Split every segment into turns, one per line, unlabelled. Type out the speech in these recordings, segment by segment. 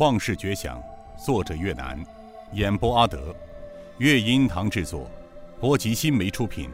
旷世绝响，作者岳南，演播阿德，乐音堂制作，波吉新媒出品。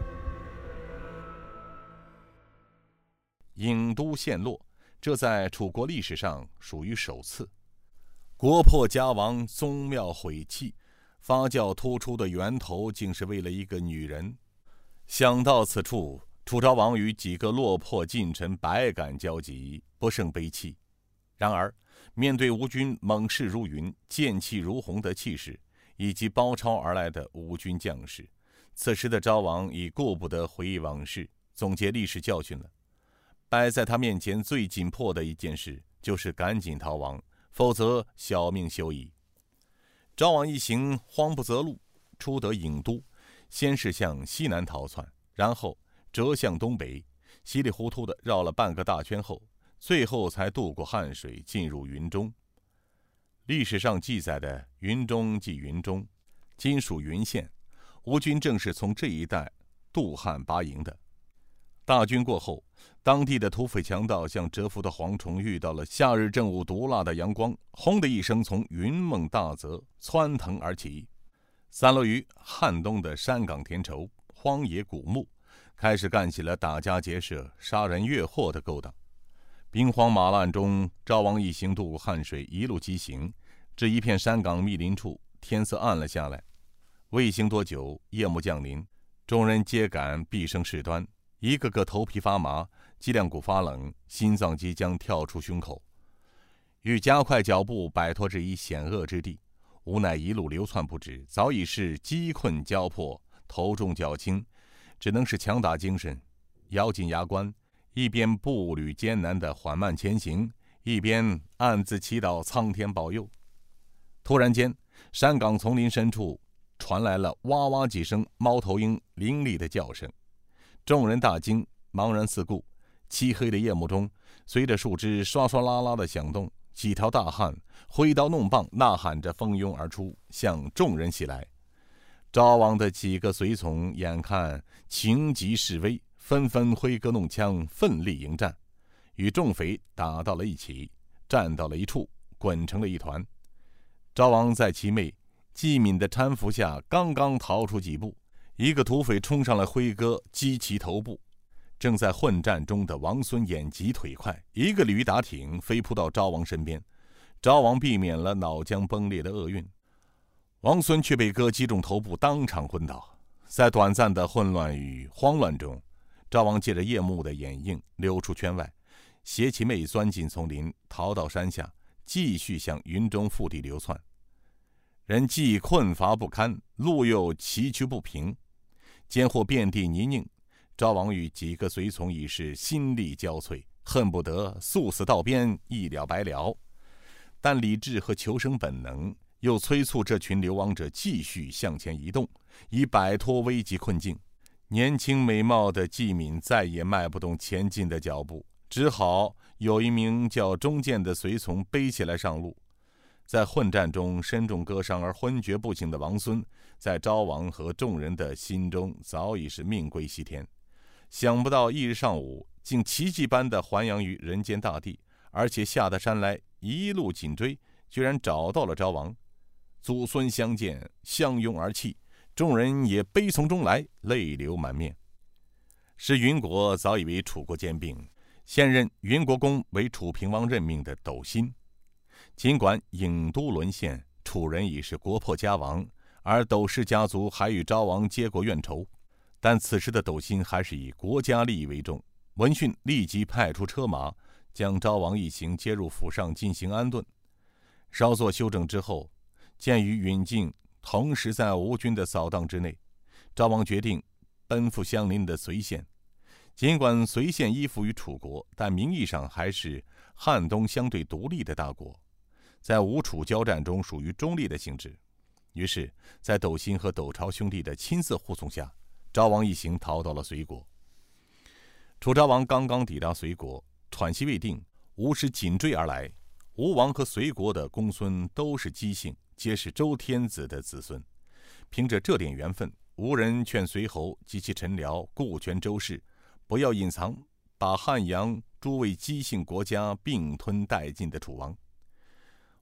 郢都陷落，这在楚国历史上属于首次。国破家亡，宗庙毁弃，发酵突出的源头竟是为了一个女人。想到此处，楚昭王与几个落魄近臣百感交集，不胜悲戚。然而面对吴军猛士如云、剑气如虹的气势，以及包抄而来的吴军将士，此时的昭王已顾不得回忆往事，总结历史教训了。摆在他面前最紧迫的一件事，就是赶紧逃亡，否则小命休矣。昭王一行慌不择路，出得郢都，先是向西南逃窜，然后折向东北，稀里糊涂地绕了半个大圈后，最后才渡过汉水，进入云中。历史上记载的云中即云中，今属云县，吴军正是从这一带渡汉拔营的。大军过后，当地的土匪强盗像蛰伏的蝗虫，遇到了夏日正午毒辣的阳光，轰的一声从云梦大泽窜腾而起，散落于汉东的山岗田畴、荒野古墓，开始干起了打家劫舍、杀人越货的勾当。兵荒马乱中，昭王一行渡过汉水，一路疾行，至一片山岗密林处，天色暗了下来。未行多久，夜幕降临，众人皆感毕生事端，一个个头皮发麻，脊梁骨发冷，心脏即将跳出胸口。欲加快脚步摆脱这一险恶之地，无奈一路流窜不止，早已是饥困交迫，头重脚轻，只能是强打精神，咬紧牙关，一边步履艰难地缓慢前行，一边暗自祈祷苍天保佑。突然间，山岗丛林深处传来了哇哇几声猫头鹰凌厉的叫声，众人大惊，茫然四顾。漆黑的夜幕中，随着树枝唰唰啦啦的响动，几条大汉挥刀弄棒，呐喊着蜂拥而出，向众人袭来。昭王的几个随从眼看情急势危，纷纷挥戈弄枪，奋力迎战，与众匪打到了一起，站到了一处，滚成了一团。昭王在其妹纪敏的搀扶下，刚刚逃出几步，一个土匪冲上来挥戈击其头部。正在混战中的王孙眼疾腿快，一个驴打挺飞扑到昭王身边，昭王避免了脑浆崩裂的厄运，王孙却被戈击中头部，当场昏倒。在短暂的混乱与慌乱中，昭王借着夜幕的掩映溜出圈外，携其妹钻进丛林，逃到山下，继续向云中腹地流窜。人既困乏不堪，路又崎岖不平，间或遍地泥泞，昭王与几个随从已是心力交瘁，恨不得速死道边，一了百了。但理智和求生本能又催促这群流亡者继续向前移动，以摆脱危急困境。年轻美貌的纪敏再也迈不动前进的脚步，只好有一名叫钟建的随从背起来上路。在混战中身中割伤而昏厥不醒的王孙，在昭王和众人的心中早已是命归西天。想不到翌日上午，竟奇迹般的还阳于人间大地，而且下得山来，一路紧追，居然找到了昭王。祖孙相见，相拥而泣，众人也悲从中来，泪流满面。是云国早已为楚国兼并，现任云国公为楚平王任命的斗辛。尽管郢都沦陷，楚人已是国破家亡，而斗氏家族还与昭王结过怨仇，但此时的斗辛还是以国家利益为重。闻讯立即派出车马，将昭王一行接入府上进行安顿。稍作休整之后，鉴于允境同时在吴军的扫荡之内，昭王决定奔赴相邻的随县。尽管随县依附于楚国，但名义上还是汉东相对独立的大国，在吴楚交战中属于中立的性质。于是在斗辛和斗朝兄弟的亲自护送下，昭王一行逃到了随国。楚昭王刚刚抵达随国，喘息未定，吴师紧追而来。吴王和随国的公孙都是姬姓，皆是周天子的子孙。凭着这点缘分，吴人劝随侯及其臣僚顾全周氏，不要隐藏，把汉阳诸位姬姓国家并吞殆尽的楚王。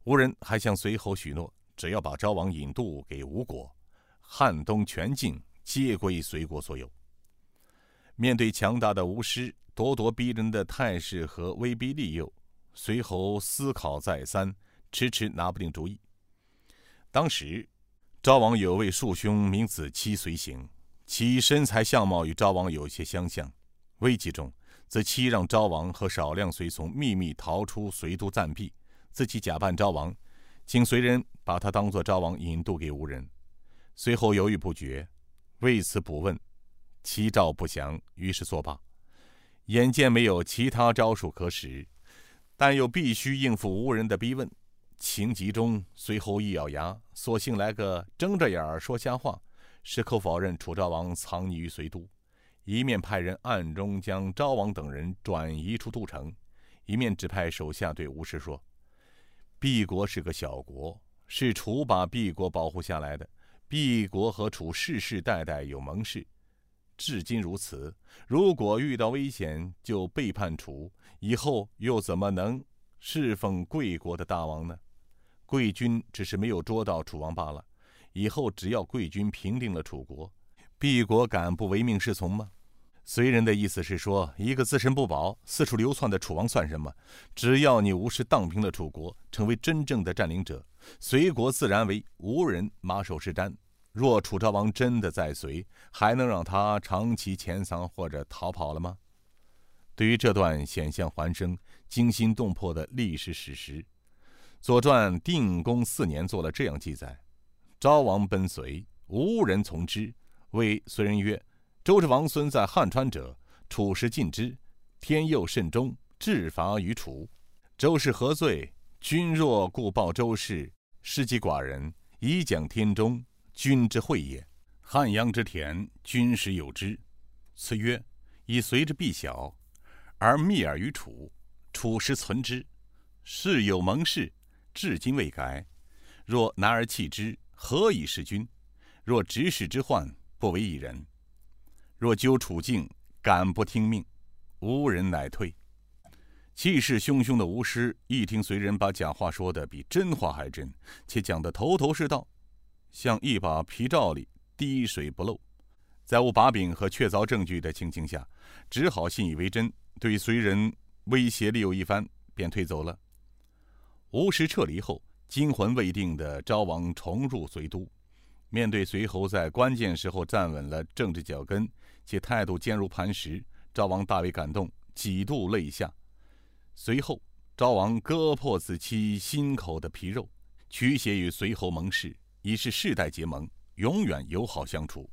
吴人还向随侯许诺，只要把昭王引渡给吴国，汉东全境皆归随国所有。面对强大的吴师、咄咄逼人的态势和威逼利诱，随侯思考再三，迟迟拿不定主意。当时昭王有位庶兄名子期随行，其身材相貌与昭王有些相像。危急中，则期让昭王和少量随从秘密逃出随都暂避，自己假扮昭王，请随人把他当作昭王引渡给吴人。随后犹豫不决，为此卜问，其兆不详，于是作罢。眼见没有其他招数可使，但又必须应付吴人的逼问，情急中，随后一咬牙，索性来个睁着眼说瞎话，矢口否认楚昭王藏匿于随都，一面派人暗中将昭王等人转移出都城，一面指派手下对吴师说：敝国是个小国，是楚把敝国保护下来的，敝国和楚世世代代有盟誓，至今如此，如果遇到危险就背叛楚，以后又怎么能侍奉贵国的大王呢？贵军只是没有捉到楚王罢了，以后只要贵军平定了楚国，敝国敢不唯命是从吗？随人的意思是说，一个自身不保、四处流窜的楚王算什么？只要你吴师荡平了楚国，成为真正的占领者，随国自然为吴人马首是瞻。若楚昭王真的在随，还能让他长期潜藏或者逃跑了吗？对于这段险象环生、惊心动魄的历史史实，《左传》定公4年做了这样记载：昭王奔随，吴人从之，谓随人曰：周之王孙在汉川者，楚时尽之，天佑甚忠，治伐于楚。周氏何罪？君若故报周氏，失己寡人，以奖天中，君之惠也。汉阳之田，君实有之。次曰：以随之必小，而密尔于楚，楚时存之，事有盟誓，至今未改。若拿而弃之，何以事君？若执事之患，不为一人。若究楚境，敢不听命，吴人乃退。气势汹汹的吴师一听随人把假话说得比真话还真，且讲得头头是道，像一把皮罩里滴水不漏，在无把柄和确凿证据的情形下，只好信以为真，对随人威胁利诱一番，便退走了。吴师撤离后，惊魂未定的昭王重入随都，面对随侯在关键时候站稳了政治脚跟，且态度坚如磐石，昭王大为感动，几度泪下。随后，昭王割破子期心口的皮肉，驱邪与随侯盟誓，以示世代结盟，永远友好相处。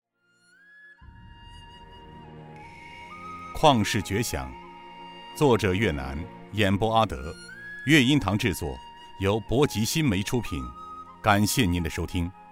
旷世绝响，作者岳南，演播阿德，乐音堂制作，由博吉新媒出品。感谢您的收听。